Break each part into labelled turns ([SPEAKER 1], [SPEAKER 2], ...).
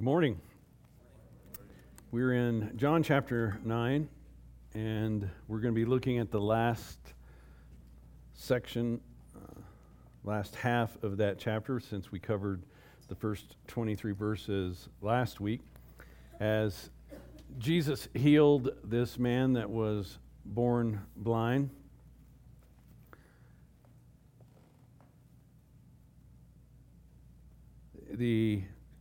[SPEAKER 1] Morning. We're in John chapter 9, and we're going to be looking at the last section, last half of that chapter, since we covered the first 23 verses last week, as Jesus healed this man that was born blind. The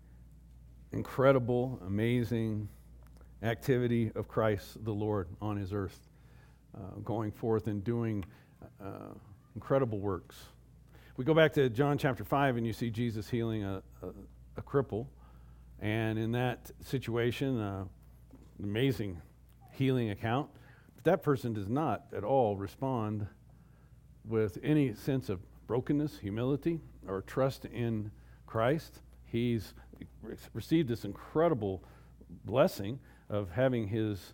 [SPEAKER 1] incredible, amazing activity of Christ the Lord on his earth, going forth and doing incredible works. We go back to John chapter 5 and you see Jesus healing a cripple, and in that situation, an amazing healing account, but that person does not at all respond with any sense of brokenness, humility, or trust in Christ. He's received this incredible blessing of having his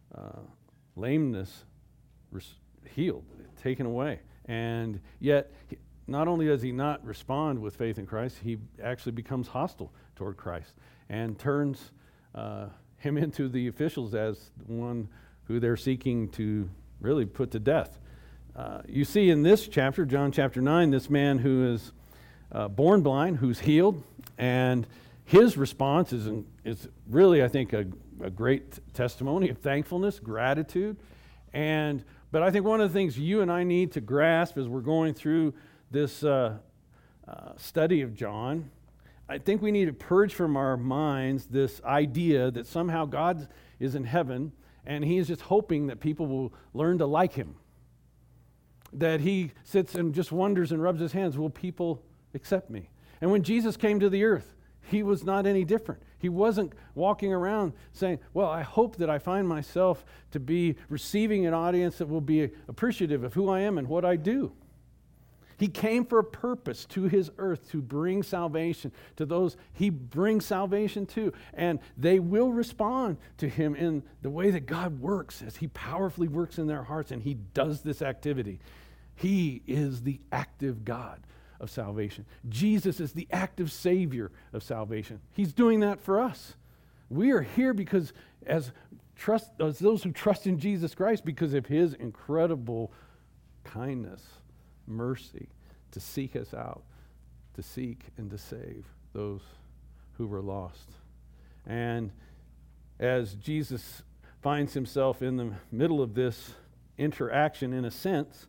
[SPEAKER 1] lameness healed, taken away. And yet, not only does he not respond with faith in Christ, he actually becomes hostile toward Christ and turns him into the officials as the one who they're seeking to really put to death. You see in this chapter, John chapter 9, this man who is born blind, who's healed, and his response is really, I think, a great testimony of thankfulness, gratitude. But I think one of the things you and I need to grasp as we're going through this study of John, I think we need to purge from our minds this idea that somehow God is in heaven and he is just hoping that people will learn to like him. That he sits and just wonders and rubs his hands, will people accept me? And when Jesus came to the earth, he was not any different. He wasn't walking around saying, well, I hope that I find myself to be receiving an audience that will be appreciative of who I am and what I do. He came for a purpose to his earth to bring salvation to those he brings salvation to. And they will respond to him in the way that God works, as he powerfully works in their hearts, and he does this activity. He is the active God of salvation. Jesus is the active Savior of salvation. He's doing that for us. We are here because as those who trust in Jesus Christ, because of his incredible kindness, mercy, to seek us out, to seek and to save those who were lost. And as Jesus finds himself in the middle of this interaction, in a sense,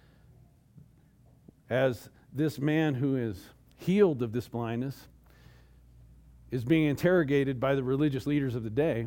[SPEAKER 1] as this man who is healed of this blindness is being interrogated by the religious leaders of the day,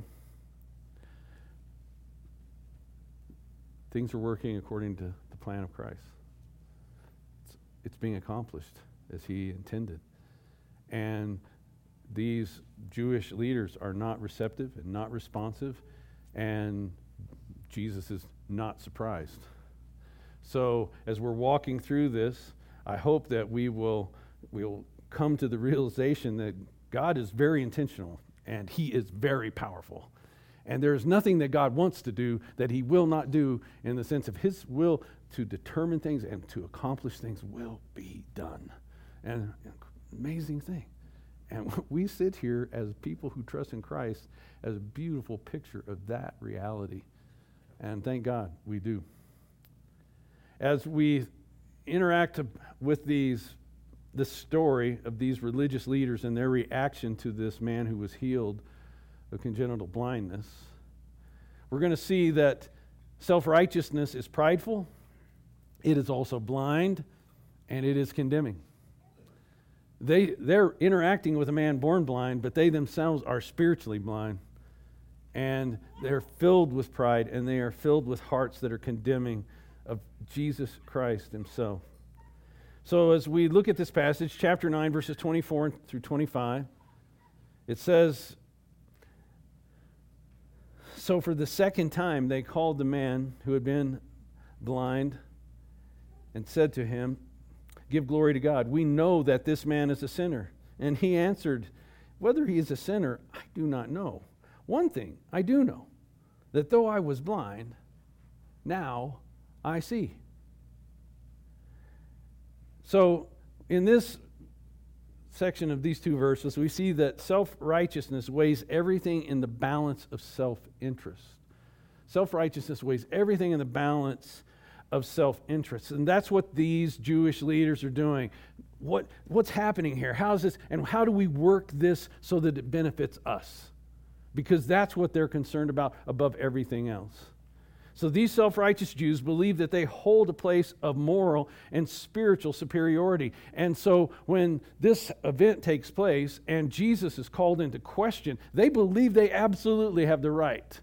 [SPEAKER 1] things are working according to the plan of Christ. It's being accomplished as he intended. And these Jewish leaders are not receptive and not responsive, and Jesus is not surprised. So as we're walking through this, I hope that we'll come to the realization that God is very intentional and he is very powerful. And there's nothing that God wants to do that he will not do, in the sense of his will to determine things and to accomplish things will be done. And amazing thing. And we sit here as people who trust in Christ as a beautiful picture of that reality. And thank God we do. As we interact with this story of these religious leaders and their reaction to this man who was healed of congenital blindness, we're going to see that self-righteousness is prideful, it is also blind, and it is condemning. They're interacting with a man born blind, but they themselves are spiritually blind, and they're filled with pride, and they are filled with hearts that are condemning of Jesus Christ himself. So as we look at this passage, chapter 9, verses 24 through 25, it says, so for the second time they called the man who had been blind and said to him, give glory to God. We know that this man is a sinner. And he answered, whether he is a sinner, I do not know. One thing I do know, that though I was blind, now I see. So in this section of these two verses, we see that self-righteousness weighs everything in the balance of self-interest. Self-righteousness weighs everything in the balance of self-interest. And that's what these Jewish leaders are doing. What's happening here? How's this, and how do we work this so that it benefits us? Because that's what they're concerned about above everything else. So these self-righteous Jews believe that they hold a place of moral and spiritual superiority. And so when this event takes place and Jesus is called into question, they believe they absolutely have the right.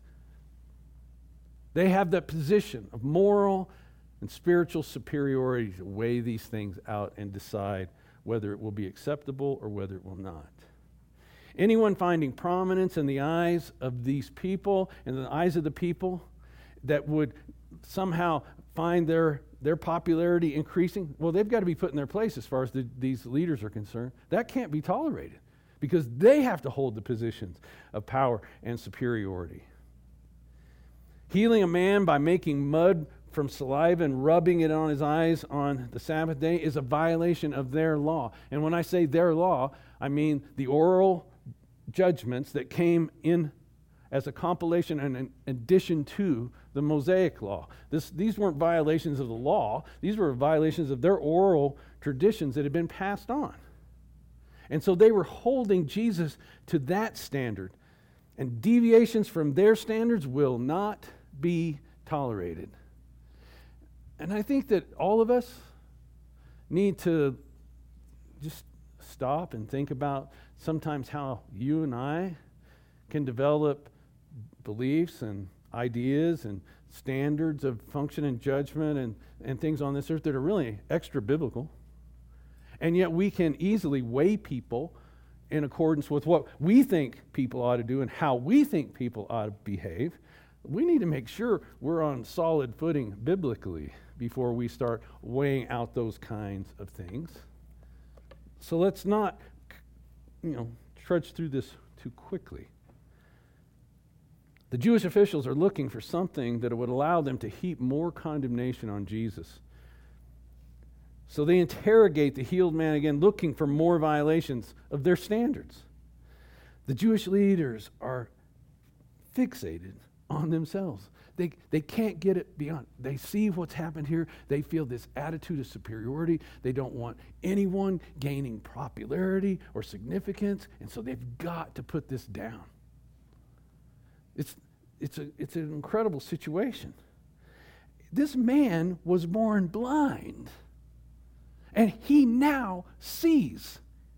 [SPEAKER 1] They have that position of moral and spiritual superiority to weigh these things out and decide whether it will be acceptable or whether it will not. Anyone finding prominence in the eyes of these people, in the eyes of the people, that would somehow find their popularity increasing, well, they've got to be put in their place as far as these leaders are concerned. That can't be tolerated because they have to hold the positions of power and superiority. Healing a man by making mud from saliva and rubbing it on his eyes on the Sabbath day is a violation of their law. And when I say their law, I mean the oral judgments that came in as a compilation and an addition to the Mosaic law. These weren't violations of the law. These were violations of their oral traditions that had been passed on. And so they were holding Jesus to that standard. And deviations from their standards will not be tolerated. And I think that all of us need to just stop and think about sometimes how you and I can develop beliefs and ideas and standards of function and judgment and things on this earth that are really extra biblical. And yet we can easily weigh people in accordance with what we think people ought to do and how we think people ought to behave. We need to make sure we're on solid footing biblically before we start weighing out those kinds of things. So let's not, trudge through this too quickly. The Jewish officials are looking for something that would allow them to heap more condemnation on Jesus. So they interrogate the healed man again, looking for more violations of their standards. The Jewish leaders are fixated on themselves. They can't get it beyond. They see what's happened here. They feel this attitude of superiority. They don't want anyone gaining popularity or significance, and so they've got to put this down. It's an incredible situation. This man was born blind, and he now sees.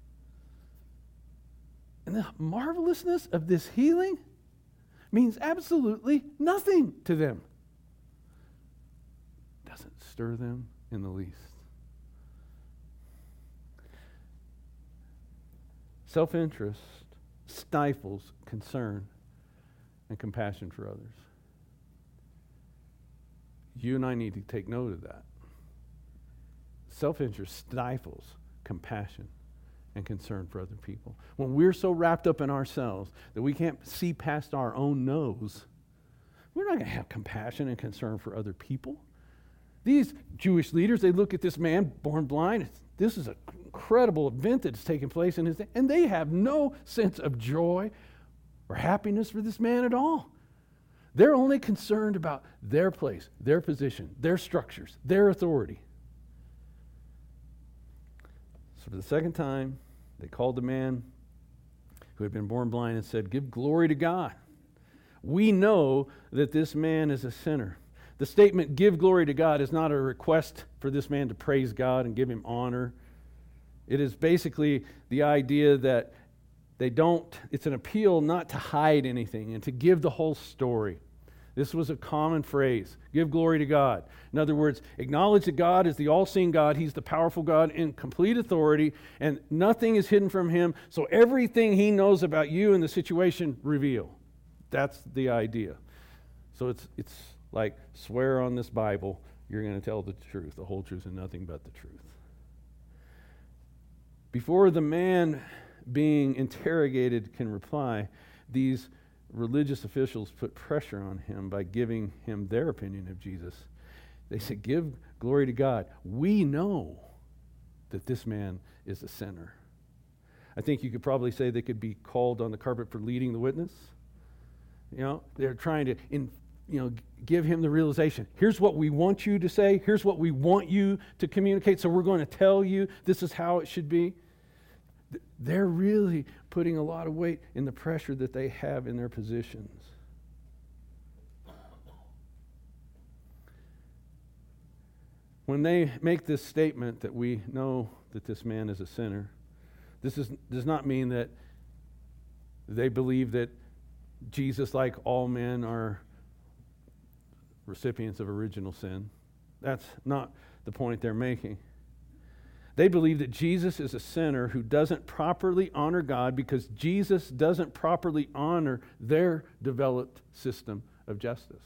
[SPEAKER 1] And the marvelousness of this healing means absolutely nothing to them. Doesn't stir them in the least. Self-interest stifles concern and compassion for others. You and I need to take note of that. Self-interest stifles compassion and concern for other people. When we're so wrapped up in ourselves that we can't see past our own nose, we're not going to have compassion and concern for other people. These Jewish leaders, they look at this man born blind. This is an incredible event that's taken place in his day, and they have no sense of joy or happiness for this man at all. They're only concerned about their place, their position, their structures, their authority. So for the second time, they called the man who had been born blind and said, "Give glory to God. We know that this man is a sinner." The statement, "give glory to God," is not a request for this man to praise God and give him honor. It is basically the idea that it's an appeal not to hide anything and to give the whole story. This was a common phrase, give glory to God. In other words, acknowledge that God is the all-seeing God. He's the powerful God in complete authority, and nothing is hidden from him. So everything he knows about you and the situation, reveal. That's the idea. So it's like, swear on this Bible, you're going to tell the truth, the whole truth, and nothing but the truth. Before the man being interrogated can reply, these religious officials put pressure on him by giving him their opinion of Jesus. They said, "Give glory to God. We know that this man is a sinner." I think you could probably say they could be called on the carpet for leading the witness. They're trying to give him the realization. Here's what we want you to say. Here's what we want you to communicate. So we're going to tell you this is how it should be. They're really putting a lot of weight in the pressure that they have in their positions. When they make this statement that we know that this man is a sinner, this does not mean that they believe that Jesus, like all men, are recipients of original sin. That's not the point they're making. They believe that Jesus is a sinner who doesn't properly honor God because Jesus doesn't properly honor their developed system of justice.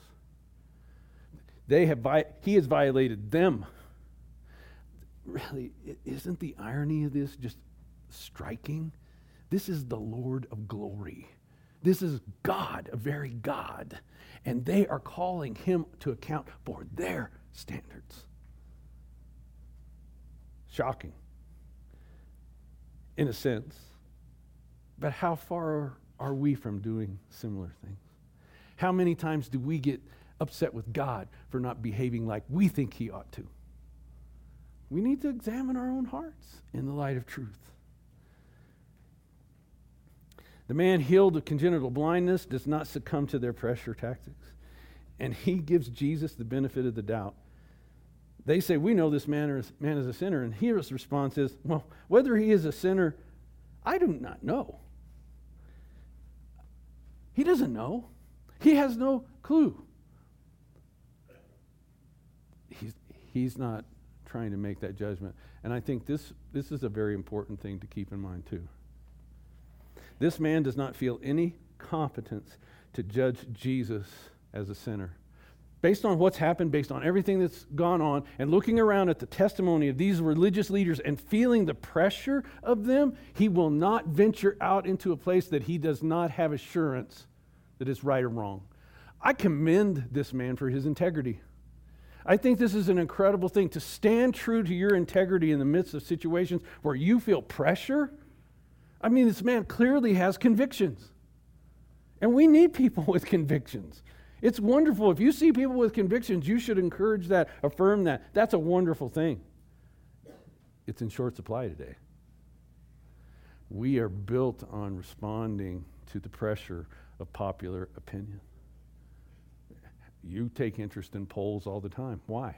[SPEAKER 1] He has violated them. Really, isn't the irony of this just striking? This is the Lord of glory. This is God, a very God. And they are calling him to account for their standards. Shocking, in a sense. But how far are we from doing similar things? How many times do we get upset with God for not behaving like we think he ought to? We need to examine our own hearts in the light of truth. The man healed of congenital blindness does not succumb to their pressure tactics, and he gives Jesus the benefit of the doubt. They say, we know this man is a sinner, and his response is, well, whether he is a sinner, I do not know. He doesn't know. He has no clue. He's not trying to make that judgment. And I think this is a very important thing to keep in mind too. This man does not feel any competence to judge Jesus as a sinner. Based on what's happened, based on everything that's gone on, and looking around at the testimony of these religious leaders and feeling the pressure of them, he will not venture out into a place that he does not have assurance that it's right or wrong. I commend this man for his integrity. I think this is an incredible thing, to stand true to your integrity in the midst of situations where you feel pressure. I mean, this man clearly has convictions. And we need people with convictions. It's wonderful. If you see people with convictions, you should encourage that, affirm that. That's a wonderful thing. It's in short supply today. We are built on responding to the pressure of popular opinion. You take interest in polls all the time. Why?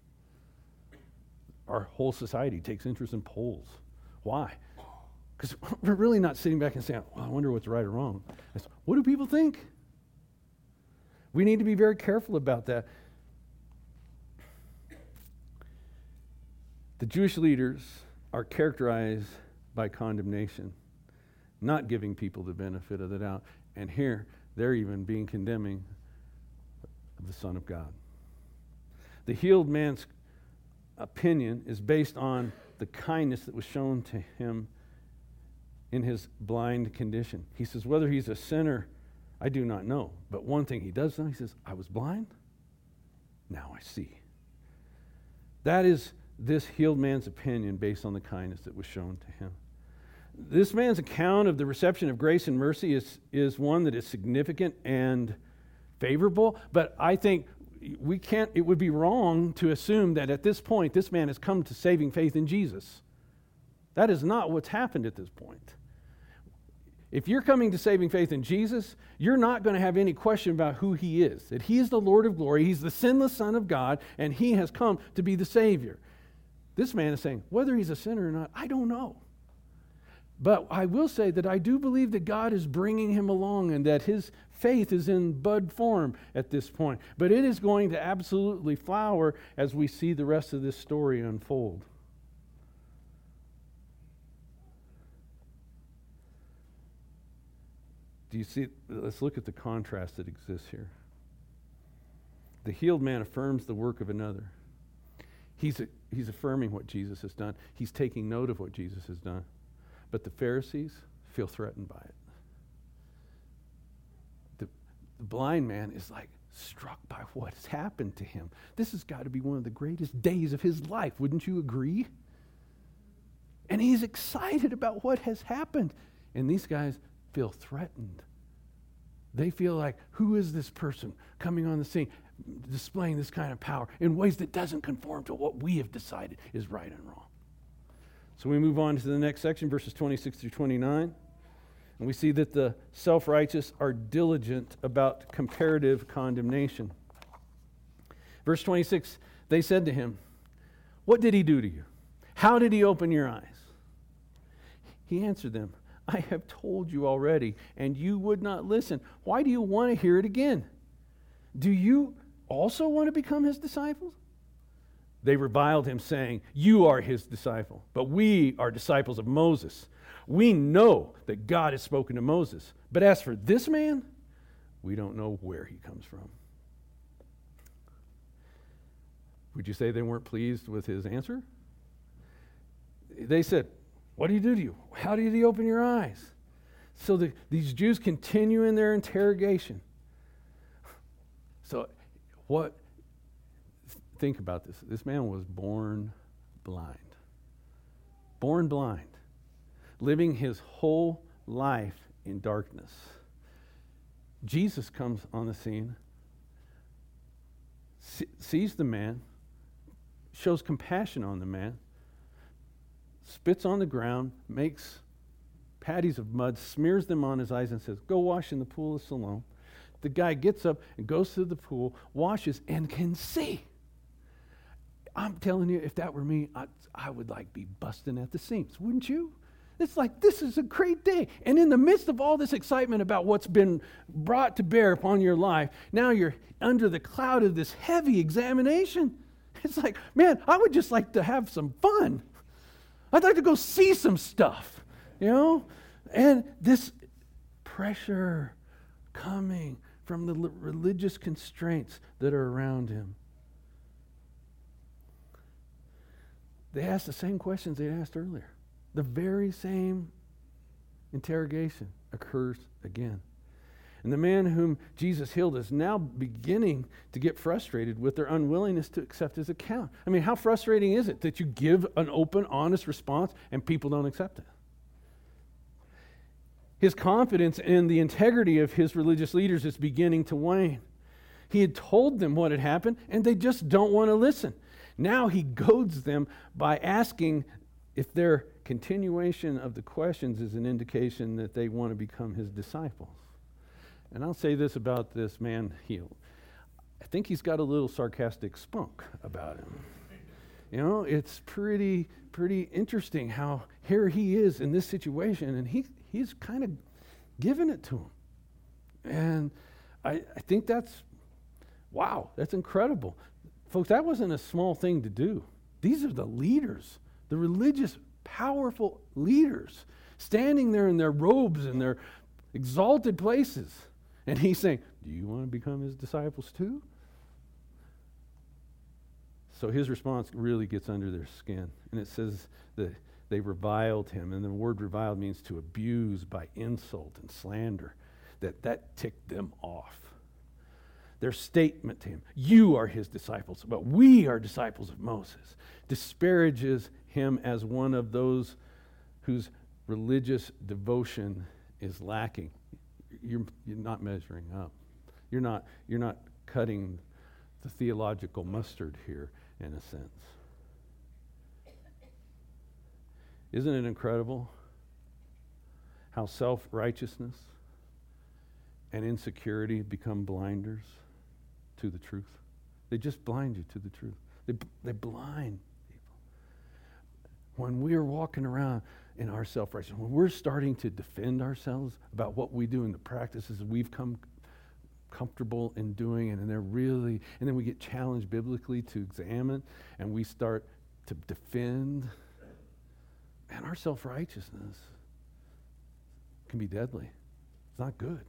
[SPEAKER 1] Our whole society takes interest in polls. Why? Because we're really not sitting back and saying, well, I wonder what's right or wrong. It's, what do people think? We need to be very careful about that. The Jewish leaders are characterized by condemnation, not giving people the benefit of the doubt. And here, they're even being condemning of the Son of God. The healed man's opinion is based on the kindness that was shown to him in his blind condition. He says, whether he's a sinner, I do not know. But one thing he does know, he says, I was blind, now I see. That is this healed man's opinion based on the kindness that was shown to him. This man's account of the reception of grace and mercy is one that is significant and favorable, but I think it would be wrong to assume that at this point this man has come to saving faith in Jesus. That is not what's happened at this point. If you're coming to saving faith in Jesus, you're not going to have any question about who he is, that he is the Lord of glory, he's the sinless Son of God, and he has come to be the Savior. This man is saying, whether he's a sinner or not, I don't know. But I will say that I do believe that God is bringing him along and that his faith is in bud form at this point. But it is going to absolutely flower as we see the rest of this story unfold. Do you see? Let's look at the contrast that exists here. The healed man affirms the work of another. He's affirming what Jesus has done. He's taking note of what Jesus has done. But the Pharisees feel threatened by it. The blind man is like struck by what has happened to him. This has got to be one of the greatest days of his life. Wouldn't you agree? And he's excited about what has happened. And these guys feel threatened. They feel like, who is this person coming on the scene, displaying this kind of power in ways that doesn't conform to what we have decided is right and wrong? So we move on to the next section, verses 26 through 29. And we see that the self-righteous are diligent about comparative condemnation. Verse 26, they said to him, what did he do to you? How did he open your eyes? He answered them, I have told you already, and you would not listen. Why do you want to hear it again? Do you also want to become his disciples? They reviled him, saying, you are his disciple, but we are disciples of Moses. We know that God has spoken to Moses. But as for this man, we don't know where he comes from. Would you say they weren't pleased with his answer? They said, what did he do to you? How did he open your eyes? So these Jews continue in their interrogation. So think about this. This man was born blind. Born blind. Living his whole life in darkness. Jesus comes on the scene, sees the man, shows compassion on the man, spits on the ground, makes patties of mud, smears them on his eyes and says, go wash in the pool of Siloam. The guy gets up and goes to the pool, washes, and can see. I'm telling you, if that were me, I would be busting at the seams, wouldn't you? It's like, this is a great day. And in the midst of all this excitement about what's been brought to bear upon your life, now you're under the cloud of this heavy examination. It's like, man, I would just like to have some fun. I'd like to go see some stuff, And this pressure coming from the religious constraints that are around him. They asked the same questions they asked earlier. The very same interrogation occurs again. And the man whom Jesus healed is now beginning to get frustrated with their unwillingness to accept his account. I mean, how frustrating is it that you give an open, honest response and people don't accept it? His confidence in the integrity of his religious leaders is beginning to wane. He had told them what had happened, and they just don't want to listen. Now he goads them by asking if their continuation of the questions is an indication that they want to become his disciples. And I'll say this about this man healed. I think he's got a little sarcastic spunk about him. It's pretty interesting how here he is in this situation, and he's kind of giving it to him. And I think that's incredible. Folks, that wasn't a small thing to do. These are the leaders, the religious, powerful leaders, standing there in their robes and their exalted places. And he's saying, do you want to become his disciples too? So his response really gets under their skin. And it says that they reviled him. And the word reviled means to abuse by insult and slander. That ticked them off. Their statement to him, you are his disciples, but we are disciples of Moses, disparages him as one of those whose religious devotion is lacking. You're not measuring up. You're not cutting the theological mustard here, in a sense. Isn't it incredible how self-righteousness and insecurity become blinders to the truth? They just blind you to the truth. They blind people. When we are walking around in our self-righteousness, when we're starting to defend ourselves about what we do and the practices we've come comfortable in doing, and then we get challenged biblically to examine, and we start to defend, and our self-righteousness can be deadly. It's not good.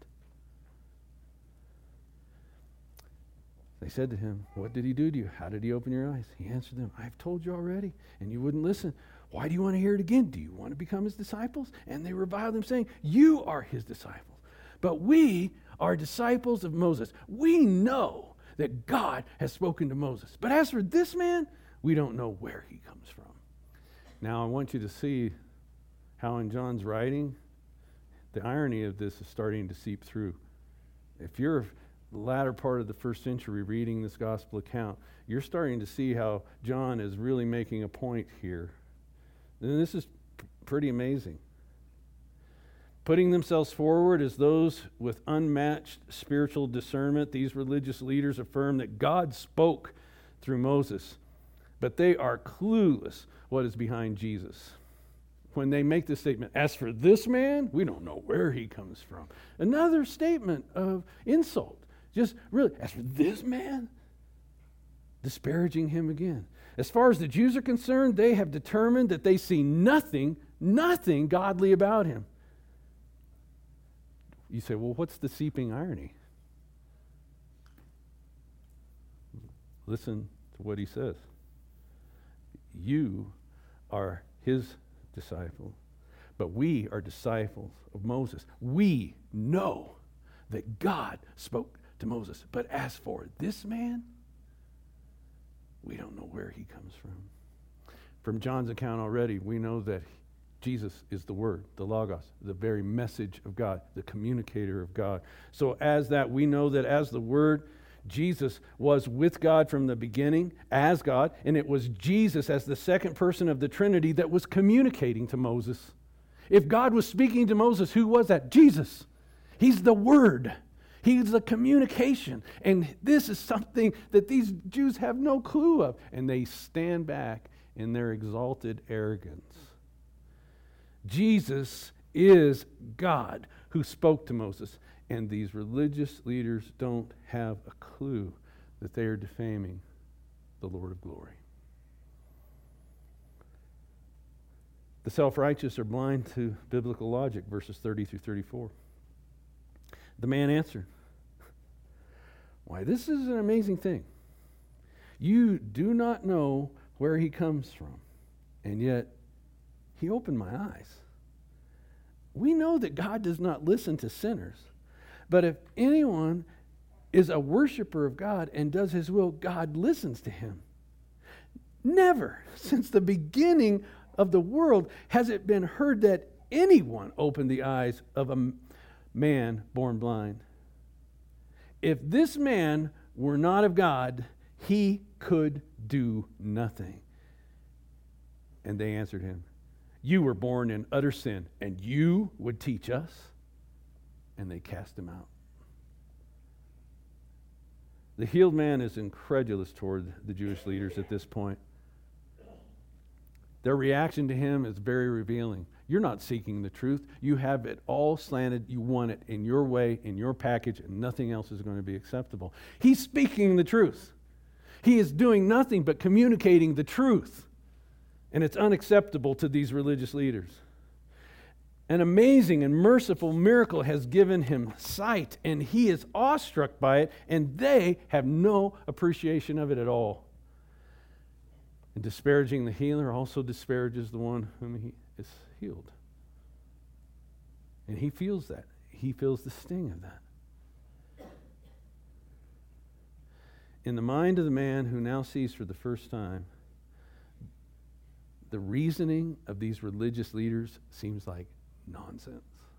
[SPEAKER 1] They said to him, what did he do to you? How did he open your eyes? He answered them, I've told you already, and you wouldn't listen. Why do you want to hear it again? Do you want to become his disciples? And they reviled him, saying, you are his disciples, but we are disciples of Moses. We know that God has spoken to Moses. But as for this man, we don't know where he comes from. Now, I want you to see how in John's writing, the irony of this is starting to seep through. If you're the latter part of the first century reading this gospel account, you're starting to see how John is really making a point here. And this is pretty amazing. Putting themselves forward as those with unmatched spiritual discernment, these religious leaders affirm that God spoke through Moses, but they are clueless what is behind Jesus. When they make this statement, as for this man, we don't know where he comes from. Another statement of insult. Just really, as for this man, disparaging him again. As far as the Jews are concerned, they have determined that they see nothing godly about him. You say, well, what's the seeping irony? Listen to what he says. You are his disciple, but we are disciples of Moses. We know that God spoke to Moses, but as for this man, we don't know where he comes from. From John's account already, we know that Jesus is the Word, the Logos, the very message of God, the communicator of God. So as that, we know that as the Word, Jesus was with God from the beginning as God, and it was Jesus as the second person of the Trinity that was communicating to Moses. If God was speaking to Moses, who was that? Jesus. He's the Word. He's the communication. And this is something that these Jews have no clue of. And they stand back in their exalted arrogance. Jesus is God who spoke to Moses. And these religious leaders don't have a clue that they are defaming the Lord of glory. The self-righteous are blind to biblical logic, verses 30 through 34. The man answered, why, this is an amazing thing. You do not know where he comes from, and yet he opened my eyes. We know that God does not listen to sinners, but if anyone is a worshiper of God and does his will, God listens to him. Never since the beginning of the world has it been heard that anyone opened the eyes of a man born blind. If this man were not of God, he could do nothing. And they answered him, you were born in utter sin, and you would teach us? And they cast him out. The healed man is incredulous toward the Jewish leaders at this point. Their reaction to him is very revealing. You're not seeking the truth. You have it all slanted. You want it in your way, in your package, and nothing else is going to be acceptable. He's speaking the truth. He is doing nothing but communicating the truth. And it's unacceptable to these religious leaders. An amazing and merciful miracle has given him sight, and he is awestruck by it, and they have no appreciation of it at all. And disparaging the healer also disparages the one whom he is healed. And he feels that. He feels the sting of that. In the mind of the man who now sees for the first time, the reasoning of these religious leaders seems like nonsense.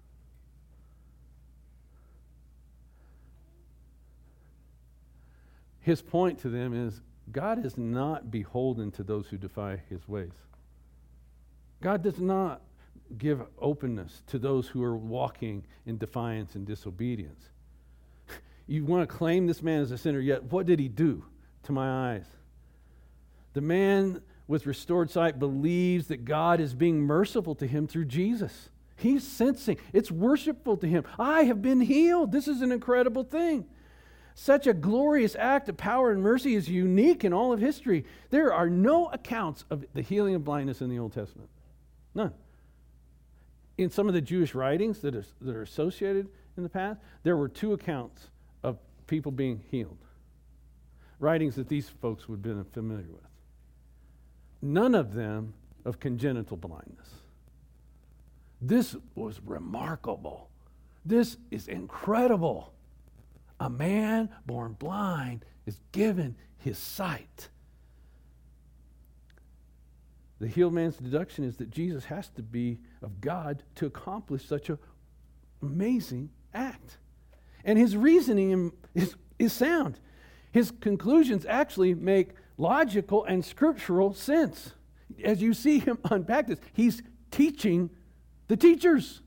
[SPEAKER 1] His point to them is, God is not beholden to those who defy his ways. God does not give openness to those who are walking in defiance and disobedience. You want to claim this man as a sinner, yet what did he do to my eyes? The man with restored sight believes that God is being merciful to him through Jesus. He's sensing. It's worshipful to him. I have been healed. This is an incredible thing. Such a glorious act of power and mercy is unique in all of history. There are no accounts of the healing of blindness in the Old Testament. None. In some of the Jewish writings that are associated in the past, there were 2 accounts of people being healed. Writings that these folks would have been familiar with. None of them of congenital blindness. This was remarkable. This is incredible. A man born blind is given his sight. The healed man's deduction is that Jesus has to be of God to accomplish such an amazing act. And his reasoning is sound. His conclusions actually make logical and scriptural sense. As you see him unpack this, he's teaching the teachers.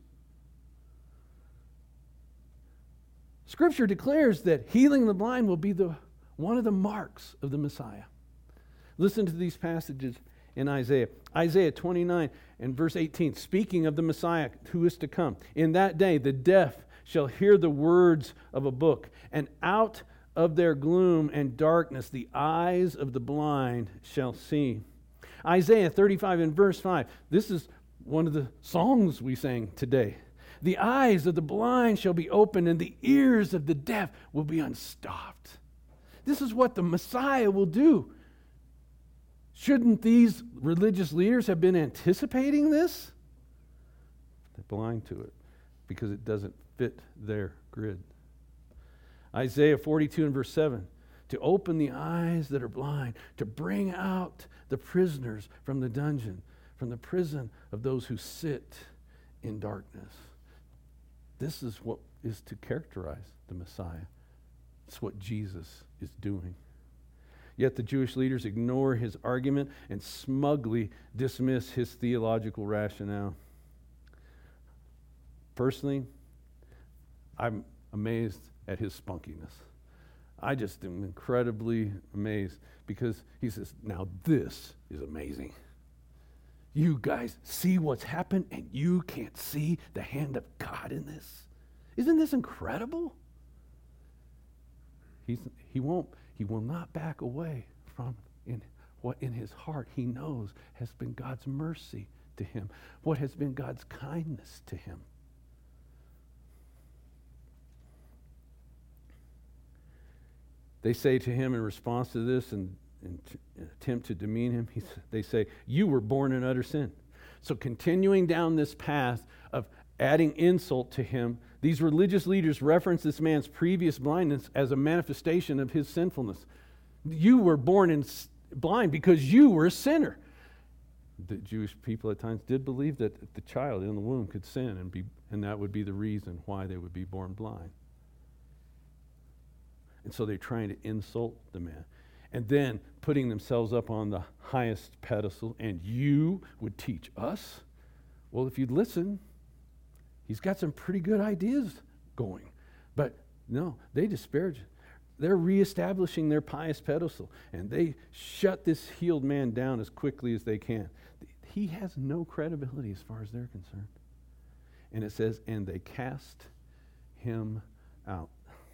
[SPEAKER 1] Scripture declares that healing the blind will be one of the marks of the Messiah. Listen to these passages in Isaiah. Isaiah 29 and verse 18, speaking of the Messiah who is to come. In that day the deaf shall hear the words of a book, and out of their gloom and darkness the eyes of the blind shall see. Isaiah 35 and verse 5. This is one of the songs we sang today. The eyes of the blind shall be opened, and the ears of the deaf will be unstopped. This is what the Messiah will do. Shouldn't these religious leaders have been anticipating this? They're blind to it because it doesn't fit their grid. Isaiah 42 and verse 7. To open the eyes that are blind, to bring out the prisoners from the dungeon, from the prison of those who sit in darkness. This is what is to characterize the Messiah. It's what Jesus is doing. Yet the Jewish leaders ignore his argument and smugly dismiss his theological rationale. Personally, I'm amazed at his spunkiness. I just am incredibly amazed because he says, now this is amazing. You guys see what's happened and you can't see the hand of God in this. Isn't this incredible? He will not back away from what in his heart he knows has been God's mercy to him, what has been God's kindness to him. They say to him in response to this and attempt to demean him, they say, you were born in utter sin. So continuing down this path of adding insult to him, these religious leaders reference this man's previous blindness as a manifestation of his sinfulness. You were born blind because you were a sinner. The Jewish people at times did believe that the child in the womb could sin and that would be the reason why they would be born blind. And so they're trying to insult the man. And then putting themselves up on the highest pedestal, and you would teach us? Well, if you'd listen, he's got some pretty good ideas going. But no, they disparage it. They're reestablishing their pious pedestal, and they shut this healed man down as quickly as they can. He has no credibility as far as they're concerned. And it says, and they cast him out.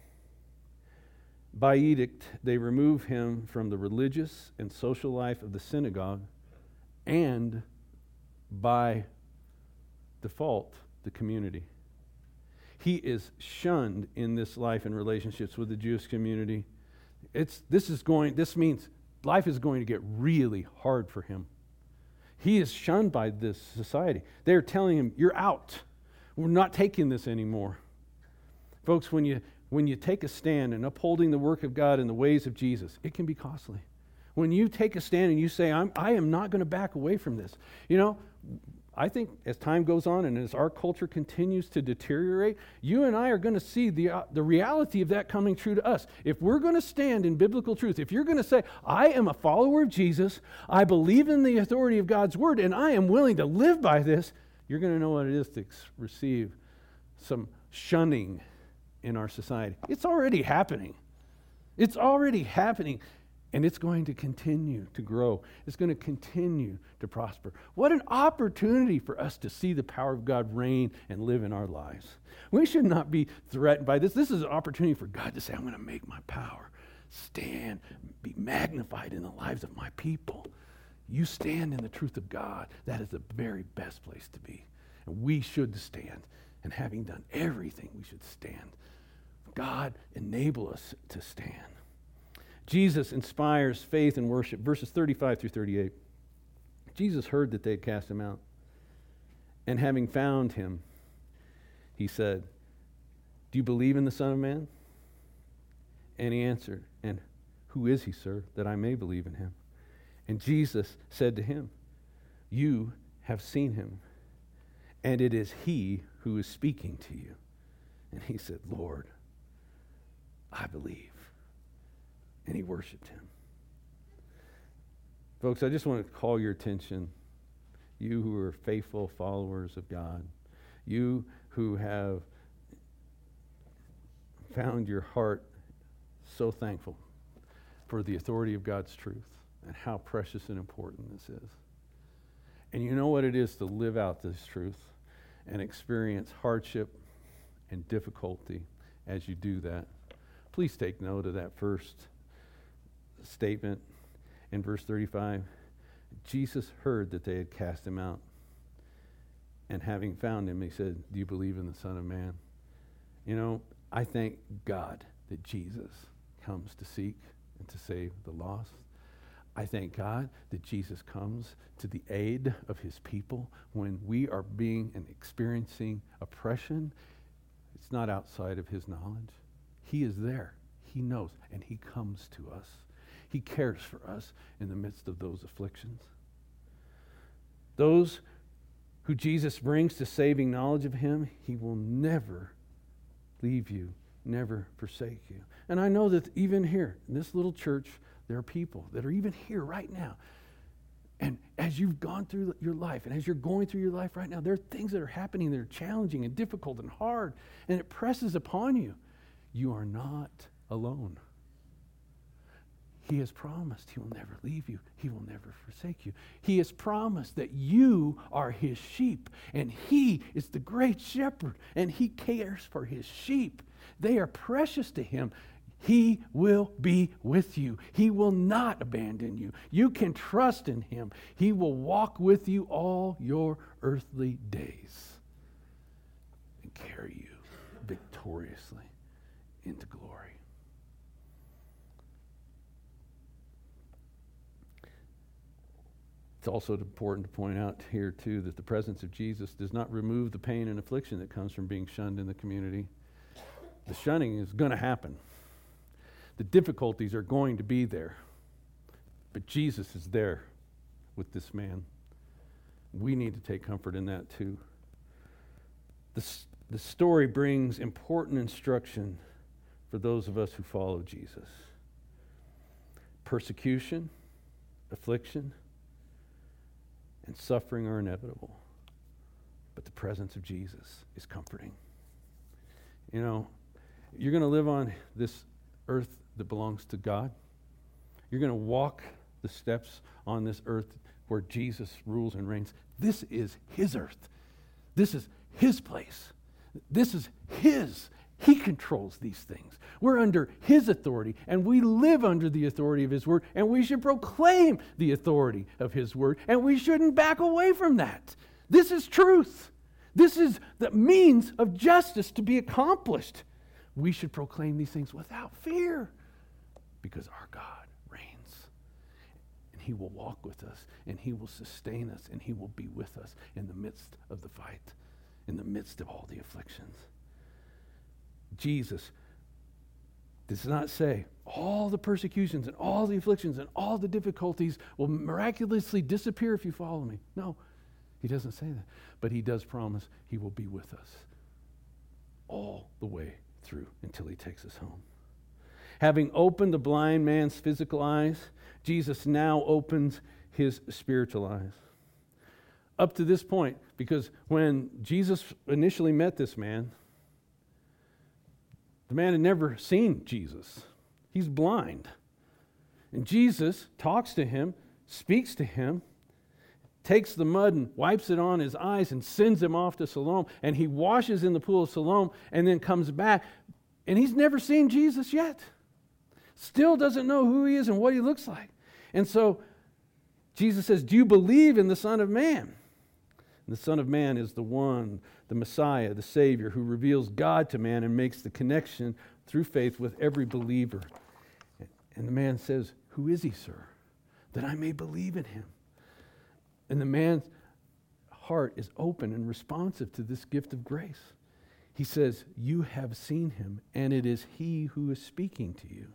[SPEAKER 1] By edict, they remove him from the religious and social life of the synagogue, and by default, the community. He is shunned in this life and relationships with the Jewish community. This means life is going to get really hard for him. He is shunned by this society. They're telling him, you're out. We're not taking this anymore. Folks, when you take a stand in upholding the work of God and the ways of Jesus, it can be costly. When you take a stand and you say, I am not going to back away from this. You know, I think as time goes on and as our culture continues to deteriorate, you and I are going to see the reality of that coming true to us. If we're going to stand in biblical truth, if you're going to say, I am a follower of Jesus, I believe in the authority of God's word, and I am willing to live by this, you're going to know what it is to receive some shunning in our society. It's already happening. It's already happening. And it's going to continue to grow. It's going to continue to prosper. What an opportunity for us to see the power of God reign and live in our lives. We should not be threatened by this. This is an opportunity for God to say, I'm going to make my power stand, be magnified in the lives of my people. You stand in the truth of God. That is the very best place to be. And we should stand. And having done everything, we should stand. God, enable us to stand. Jesus inspires faith and worship. Verses 35 through 38. Jesus heard that they had cast him out. And having found him, he said, do you believe in the Son of Man? And he answered, and who is he, sir, that I may believe in him? And Jesus said to him, You have seen him, and it is he who is speaking to you. And he said, Lord, I believe. And he worshiped him. Folks, I just want to call your attention, you who are faithful followers of God, you who have found your heart so thankful for the authority of God's truth and how precious and important this is. And you know what it is to live out this truth and experience hardship and difficulty as you do that. Please take note of that first statement in verse 35. Jesus heard that they had cast him out. And having found him, he said, do you believe in the Son of Man? You know, I thank God that Jesus comes to seek and to save the lost. I thank God that Jesus comes to the aid of his people when we are being and experiencing oppression. It's not outside of his knowledge. He is there. He knows, and he comes to us. He cares for us in the midst of those afflictions. Those who Jesus brings to saving knowledge of him, he will never leave you, never forsake you. And I know that even here in this little church, there are people that are even here right now. And as you've gone through your life, and as you're going through your life right now, there are things that are happening that are challenging and difficult and hard, and it presses upon you. You are not alone. He has promised he will never leave you. He will never forsake you. He has promised that you are his sheep, and he is the great shepherd, and he cares for his sheep. They are precious to him. He will be with you. He will not abandon you. You can trust in him. He will walk with you all your earthly days and carry you victoriously into glory. It's also important to point out here, too, that the presence of Jesus does not remove the pain and affliction that comes from being shunned in the community. The shunning is going to happen. The difficulties are going to be there. But Jesus is there with this man. We need to take comfort in that, too. The story brings important instruction for those of us who follow Jesus. Persecution, affliction, and suffering are inevitable, but the presence of Jesus is comforting. You know, you're going to live on this earth that belongs to God. You're going to walk the steps on this earth where Jesus rules and reigns. This is his earth. This is his place. This is his. He controls these things. We're under his authority, and we live under the authority of his word, and we should proclaim the authority of his word, and we shouldn't back away from that. This is truth. This is the means of justice to be accomplished. We should proclaim these things without fear because our God reigns, and he will walk with us, and he will sustain us, and he will be with us in the midst of the fight, in the midst of all the afflictions. Jesus does not say all the persecutions and all the afflictions and all the difficulties will miraculously disappear if you follow me. No, he doesn't say that. But he does promise he will be with us all the way through until he takes us home. Having opened the blind man's physical eyes, Jesus now opens his spiritual eyes. Up to this point, because when Jesus initially met this man, the man had never seen Jesus. He's blind. And Jesus talks to him, speaks to him, takes the mud and wipes it on his eyes and sends him off to Siloam. And he washes in the pool of Siloam and then comes back. And he's never seen Jesus yet. Still doesn't know who he is and what he looks like. And so Jesus says, do you believe in the Son of Man? And the Son of Man is the one, the Messiah, the Savior, who reveals God to man and makes the connection through faith with every believer. And the man says, who is he, sir? That I may believe in him. And the man's heart is open and responsive to this gift of grace. He says, you have seen him, and it is he who is speaking to you.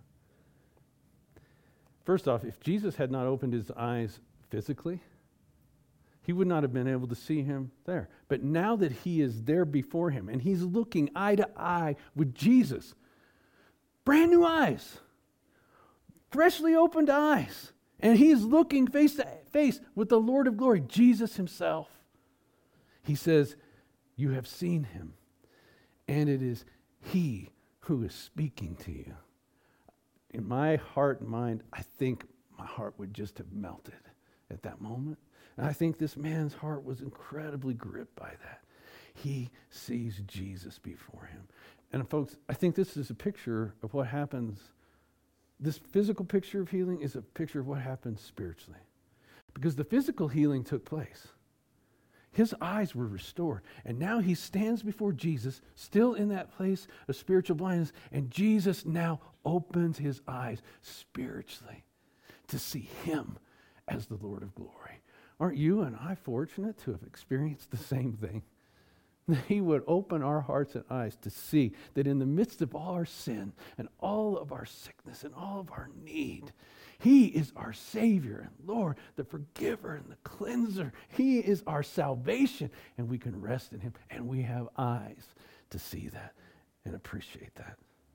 [SPEAKER 1] First off, if Jesus had not opened his eyes physically, he would not have been able to see him there. But now that he is there before him and he's looking eye to eye with Jesus, brand new eyes, freshly opened eyes, and he's looking face to face with the Lord of glory, Jesus himself. He says, you have seen him, and it is he who is speaking to you. In my heart and mind, I think my heart would just have melted at that moment. And I think this man's heart was incredibly gripped by that. He sees Jesus before him. And folks, I think this is a picture of what happens. This physical picture of healing is a picture of what happens spiritually. Because the physical healing took place. His eyes were restored. And now he stands before Jesus, still in that place of spiritual blindness. And Jesus now opens his eyes spiritually to see him as the Lord of glory. Aren't you and I fortunate to have experienced the same thing? That he would open our hearts and eyes to see that in the midst of all our sin and all of our sickness and all of our need, he is our Savior and Lord, the forgiver and the cleanser. He is our salvation, and we can rest in him, and we have eyes to see that and appreciate that.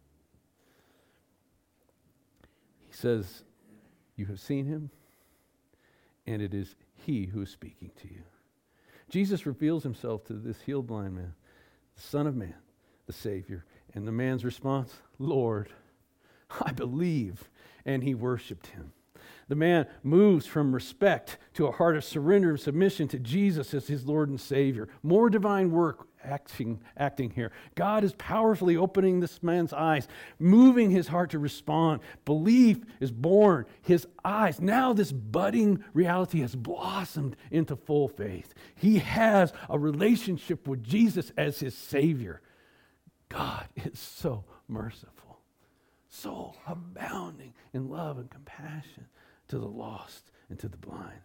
[SPEAKER 1] He says, you have seen him, and it is he who is speaking to you. Jesus reveals himself to this healed blind man, the Son of Man, the Savior. And the man's response, Lord, I believe. And he worshiped him. The man moves from respect to a heart of surrender and submission to Jesus as his Lord and Savior. More divine work acting here. God is powerfully opening this man's eyes, moving his heart to respond. Belief is born. His eyes, now this budding reality has blossomed into full faith. He has a relationship with Jesus as his Savior. God is so merciful, so abounding in love and compassion to the lost and to the blind.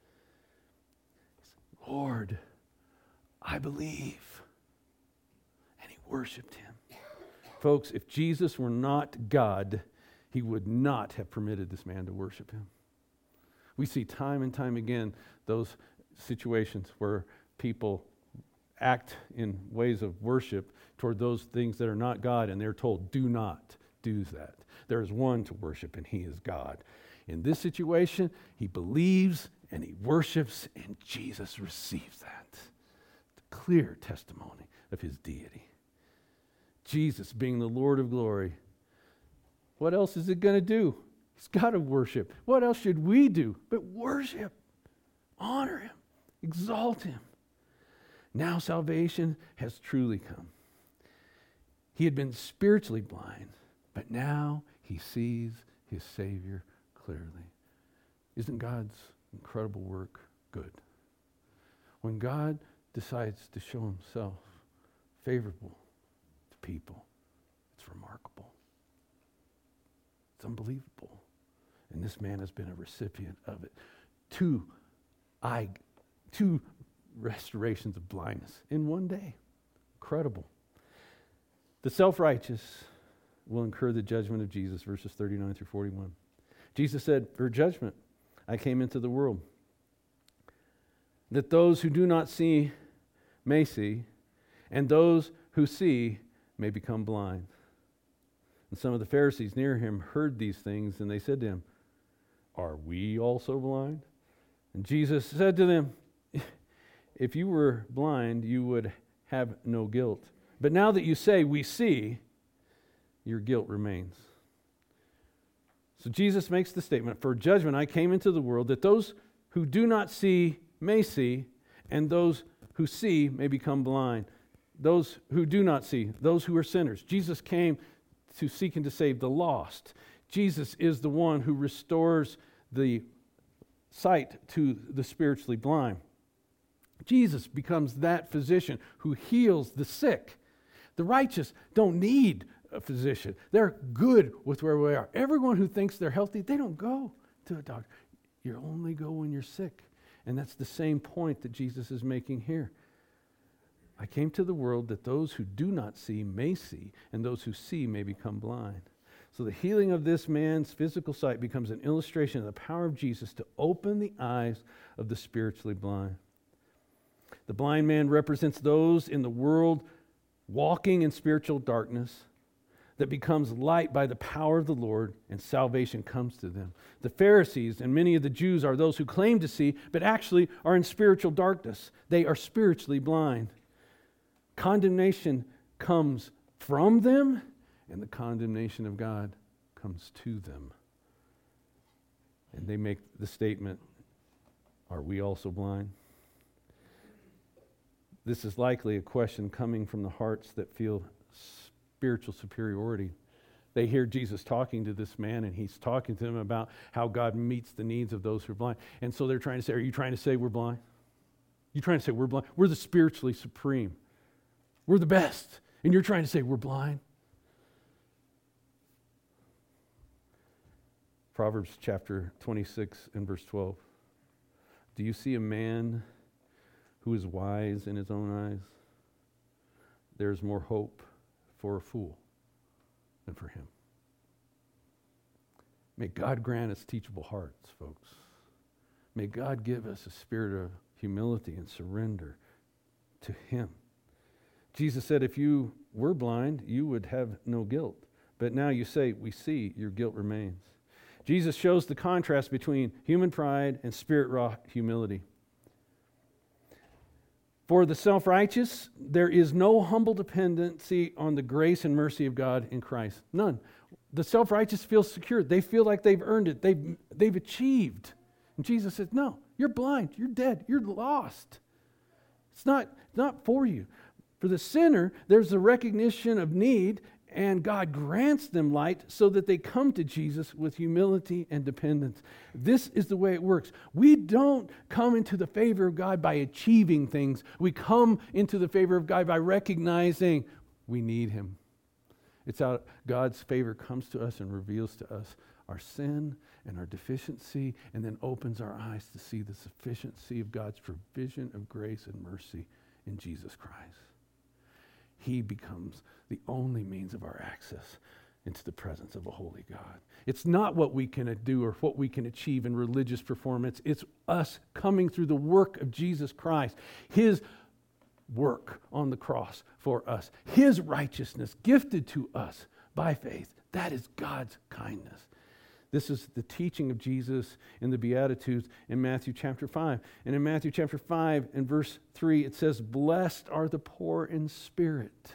[SPEAKER 1] Lord, I believe. And he worshiped him. Folks, if Jesus were not God, he would not have permitted this man to worship him. We see time and time again those situations where people act in ways of worship toward those things that are not God, and they're told, do not do that. There is one to worship, and he is God. In this situation, he believes and he worships, and Jesus receives that. The clear testimony of his deity. Jesus being the Lord of glory. What else is it going to do? He's got to worship. What else should we do but worship, honor him, exalt him? Now salvation has truly come. He had been spiritually blind, but now he sees his Savior clearly. Isn't God's incredible work good? When God decides to show himself favorable to people, it's remarkable. It's unbelievable. And this man has been a recipient of it. Two restorations of blindness in one day. Incredible. The self-righteous will incur the judgment of Jesus, verses 39 through 41. Jesus said, for judgment I came into the world, that those who do not see may see, and those who see may become blind. And some of the Pharisees near him heard these things, and they said to him, are we also blind? And Jesus said to them, if you were blind, you would have no guilt. But now that you say, we see, your guilt remains. So Jesus makes the statement, for judgment I came into the world, that those who do not see may see, and those who see may become blind. Those who do not see, those who are sinners. Jesus came to seek and to save the lost. Jesus is the one who restores the sight to the spiritually blind. Jesus becomes that physician who heals the sick. The righteous don't need a physician. They're good with where we are. Everyone who thinks they're healthy, they don't go to a doctor. You only go when you're sick. And that's the same point that Jesus is making here. I came to the world that those who do not see may see, and those who see may become blind. So the healing of this man's physical sight becomes an illustration of the power of Jesus to open the eyes of the spiritually blind. The blind man represents those in the world walking in spiritual darkness that becomes light by the power of the Lord, and salvation comes to them. The Pharisees and many of the Jews are those who claim to see, but actually are in spiritual darkness. They are spiritually blind. Condemnation comes from them, and the condemnation of God comes to them. And they make the statement, are we also blind? This is likely a question coming from the hearts that feel spiritual superiority. They hear Jesus talking to this man, and he's talking to them about how God meets the needs of those who are blind. And so they're trying to say, are you trying to say we're blind? You trying to say we're blind? We're the spiritually supreme. We're the best. And you're trying to say we're blind? Proverbs chapter 26 and verse 12. Do you see a man who is wise in his own eyes? There's more hope for a fool than for him. May God grant us teachable hearts, folks. May God give us a spirit of humility and surrender to him. Jesus said, if you were blind, you would have no guilt. But now you say, we see, your guilt remains. Jesus shows the contrast between human pride and spirit-wrought humility. For the self-righteous, there is no humble dependency on the grace and mercy of God in Christ. None. The self-righteous feel secure. They feel like they've earned it. They've achieved. And Jesus says, no, you're blind. You're dead. You're lost. It's not for you. For the sinner, there's a recognition of need, and God grants them light so that they come to Jesus with humility and dependence. This is the way it works. We don't come into the favor of God by achieving things. We come into the favor of God by recognizing we need him. It's how God's favor comes to us and reveals to us our sin and our deficiency, and then opens our eyes to see the sufficiency of God's provision of grace and mercy in Jesus Christ. He becomes the only means of our access into the presence of a holy God. It's not what we can do or what we can achieve in religious performance. It's us coming through the work of Jesus Christ, his work on the cross for us, his righteousness gifted to us by faith. That is God's kindness. This is the teaching of Jesus in the Beatitudes in Matthew chapter 5. And in Matthew chapter 5 and verse 3, it says, blessed are the poor in spirit,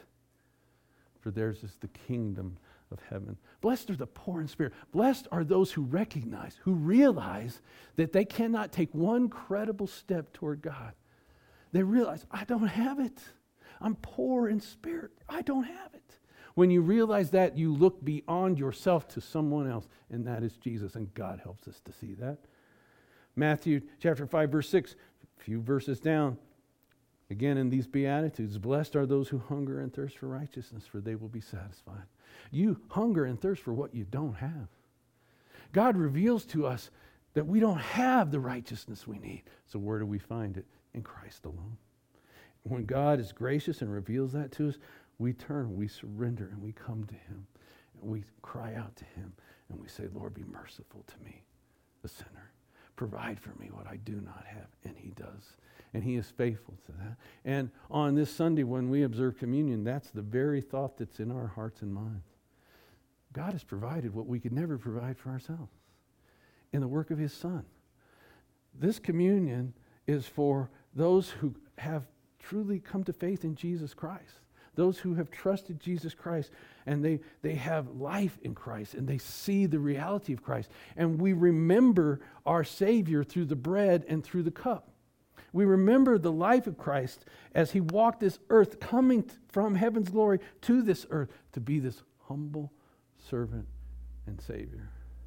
[SPEAKER 1] for theirs is the kingdom of heaven. Blessed are the poor in spirit. Blessed are those who recognize, who realize that they cannot take one credible step toward God. They realize, I don't have it. I'm poor in spirit. I don't have it. When you realize that, you look beyond yourself to someone else, and that is Jesus, and God helps us to see that. Matthew chapter 5, verse 6, a few verses down, again in these Beatitudes, blessed are those who hunger and thirst for righteousness, for they will be satisfied. You hunger and thirst for what you don't have. God reveals to us that we don't have the righteousness we need. So where do we find it? In Christ alone. When God is gracious and reveals that to us, we turn, we surrender, and we come to him. And we cry out to him, and we say, Lord, be merciful to me, the sinner. Provide for me what I do not have. And he does. And he is faithful to that. And on this Sunday, when we observe communion, that's the very thought that's in our hearts and minds. God has provided what we could never provide for ourselves in the work of his Son. This communion is for those who have truly come to faith in Jesus Christ. Those who have trusted Jesus Christ, and they have life in Christ, and they see the reality of Christ. And we remember our Savior through the bread and through the cup. We remember the life of Christ as he walked this earth, coming from heaven's glory to this earth to be this humble servant and Savior.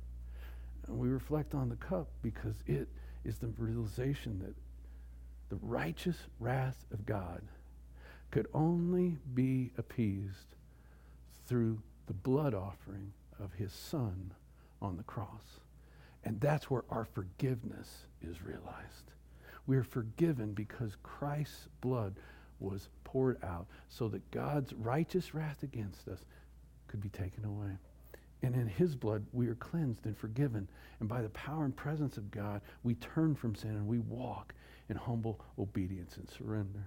[SPEAKER 1] And we reflect on the cup because it is the realization that the righteous wrath of God could only be appeased through the blood offering of his Son on the cross. And that's where our forgiveness is realized. We are forgiven because Christ's blood was poured out so that God's righteous wrath against us could be taken away. And in his blood, we are cleansed and forgiven. And by the power and presence of God, we turn from sin and we walk in humble obedience and surrender.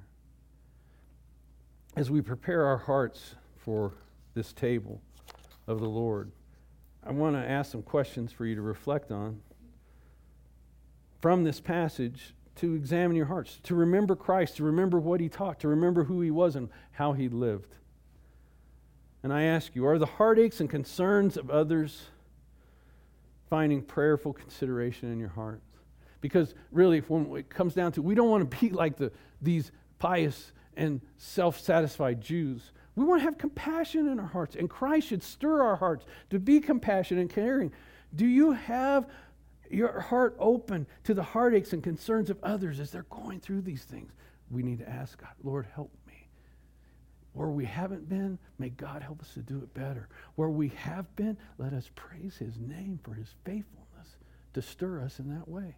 [SPEAKER 1] As we prepare our hearts for this table of the Lord, I want to ask some questions for you to reflect on from this passage, to examine your hearts, to remember Christ, to remember what he taught, to remember who he was and how he lived. And I ask you, are the heartaches and concerns of others finding prayerful consideration in your heart? Because really, when it comes down to, we don't want to be like these pious and self-satisfied Jews. We want to have compassion in our hearts, and Christ should stir our hearts to be compassionate and caring. Do you have your heart open to the heartaches and concerns of others as they're going through these things? We need to ask God, Lord, help me. Where we haven't been, may God help us to do it better. Where we have been, let us praise his name for his faithfulness to stir us in that way.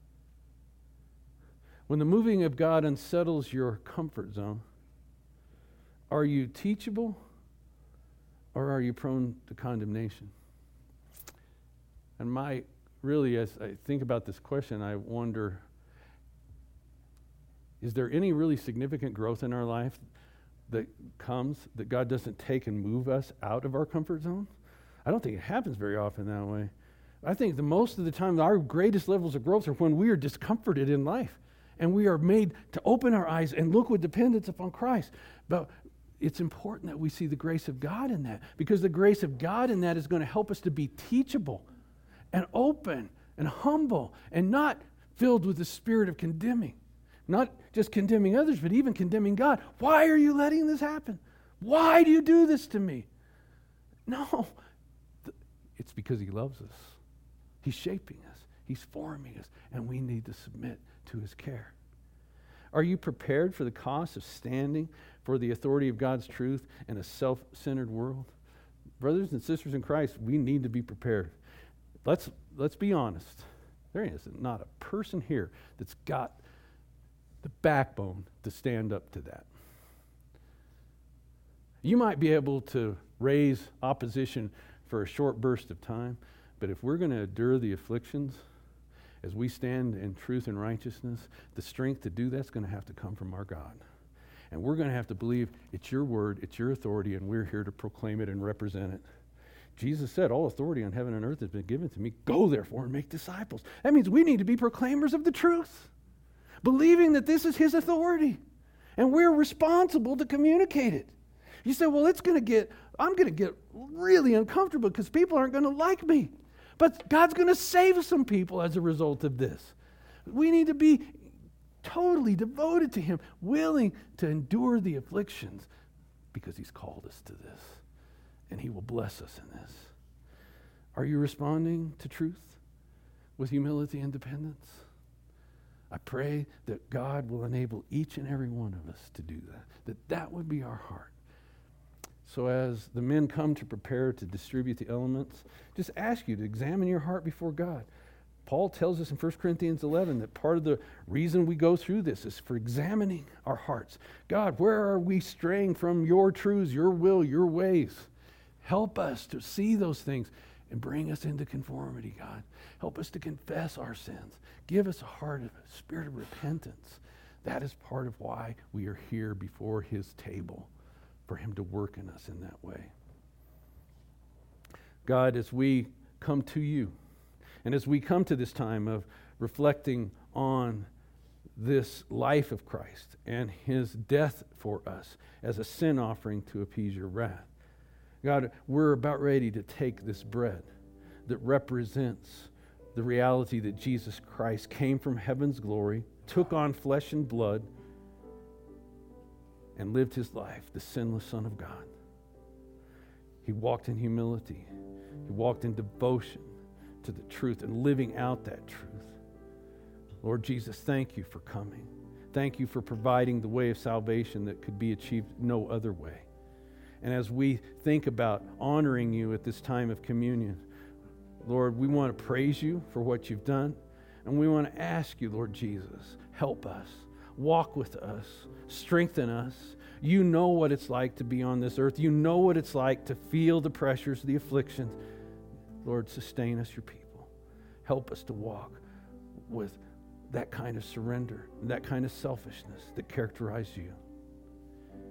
[SPEAKER 1] When the moving of God unsettles your comfort zone, are you teachable or are you prone to condemnation? And really, as I think about this question, I wonder, is there any really significant growth in our life that comes that God doesn't take and move us out of our comfort zone? I don't think it happens very often that way. I think most of the time our greatest levels of growth are when we are discomforted in life and we are made to open our eyes and look with dependence upon Christ. But it's important that we see the grace of God in that, because the grace of God in that is going to help us to be teachable and open and humble and not filled with the spirit of condemning. Not just condemning others, but even condemning God. Why are you letting this happen? Why do you do this to me? No, it's because he loves us. He's shaping us. He's forming us, and we need to submit to his care. Are you prepared for the cost of standing for the authority of God's truth in a self-centered world? Brothers and sisters in Christ, we need to be prepared. Let's be honest. There is not a person here that's got the backbone to stand up to that. You might be able to raise opposition for a short burst of time, but if we're going to endure the afflictions as we stand in truth and righteousness, the strength to do that's going to have to come from our God. And we're going to have to believe it's your word, it's your authority, and we're here to proclaim it and represent it. Jesus said, all authority on heaven and earth has been given to me. Go therefore and make disciples. That means we need to be proclaimers of the truth, believing that this is his authority, and we're responsible to communicate it. You say, well, I'm going to get really uncomfortable because people aren't going to like me. But God's going to save some people as a result of this. We need to be totally devoted to him, willing to endure the afflictions because he's called us to this, and he will bless us in this. Are you responding to truth with humility and dependence? I pray that God will enable each and every one of us to do that that would be our heart. So as the men come to prepare to distribute the elements, just ask you to examine your heart before God. Paul tells us in 1 Corinthians 11 that part of the reason we go through this is for examining our hearts. God, where are we straying from your truths, your will, your ways? Help us to see those things and bring us into conformity, God. Help us to confess our sins. Give us a spirit of repentance. That is part of why we are here before his table, for him to work in us in that way. God, as we come to you, and as we come to this time of reflecting on this life of Christ and his death for us as a sin offering to appease your wrath, God, we're about ready to take this bread that represents the reality that Jesus Christ came from heaven's glory, took on flesh and blood, and lived his life, the sinless Son of God. He walked in humility. He walked in devotion to the truth and living out that truth. Lord Jesus, thank you for coming. Thank you for providing the way of salvation that could be achieved no other way. And as we think about honoring you at this time of communion, Lord, we want to praise you for what you've done. And we want to ask you, Lord Jesus, help us. Walk with us. Strengthen us. You know what it's like to be on this earth. You know what it's like to feel the pressures, the afflictions. Lord, sustain us, your people. Help us to walk with that kind of surrender, that kind of selfishness that characterized you.